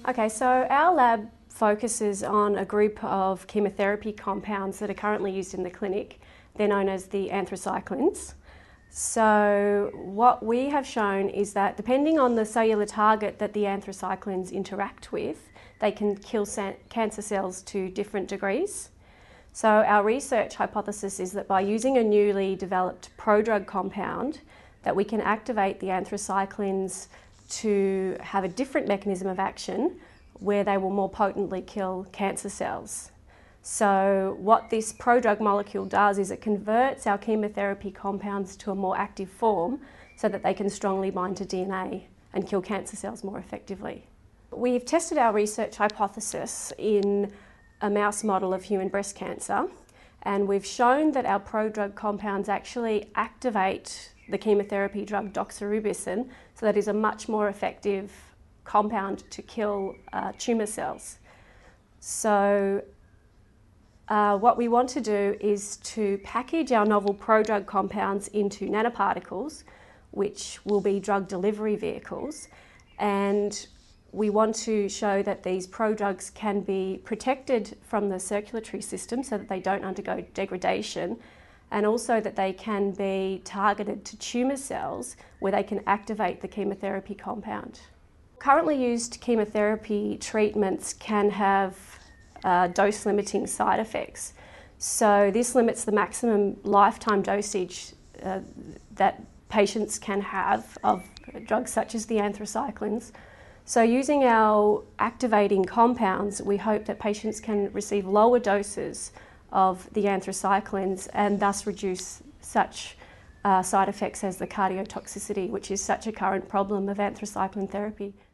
Okay, so our lab focuses on a group of chemotherapy compounds that are currently used in the clinic. They're known as the anthracyclines. So what we have shown is that depending on the cellular target that the anthracyclines interact with, they can kill cancer cells to different degrees. So our research hypothesis is that by using a newly developed prodrug compound, that we can activate the anthracyclines to have a different mechanism of action where they will more potently kill cancer cells. So what this prodrug molecule does is it converts our chemotherapy compounds to a more active form so that they can strongly bind to DNA and kill cancer cells more effectively. We've tested our research hypothesis in a mouse model of human breast cancer, and we've shown that our prodrug compounds actually activate the chemotherapy drug doxorubicin, so that is a much more effective compound to kill tumour cells. So what we want to do is to package our novel prodrug compounds into nanoparticles, which will be drug delivery vehicles, and we want to show that these prodrugs can be protected from the circulatory system so that they don't undergo degradation, and also that they can be targeted to tumour cells where they can activate the chemotherapy compound. Currently used chemotherapy treatments can have dose-limiting side effects. So this limits the maximum lifetime dosage that patients can have of drugs such as the anthracyclines. So using our activating compounds, we hope that patients can receive lower doses of the anthracyclines and thus reduce such side effects as the cardiotoxicity, which is such a current problem of anthracycline therapy.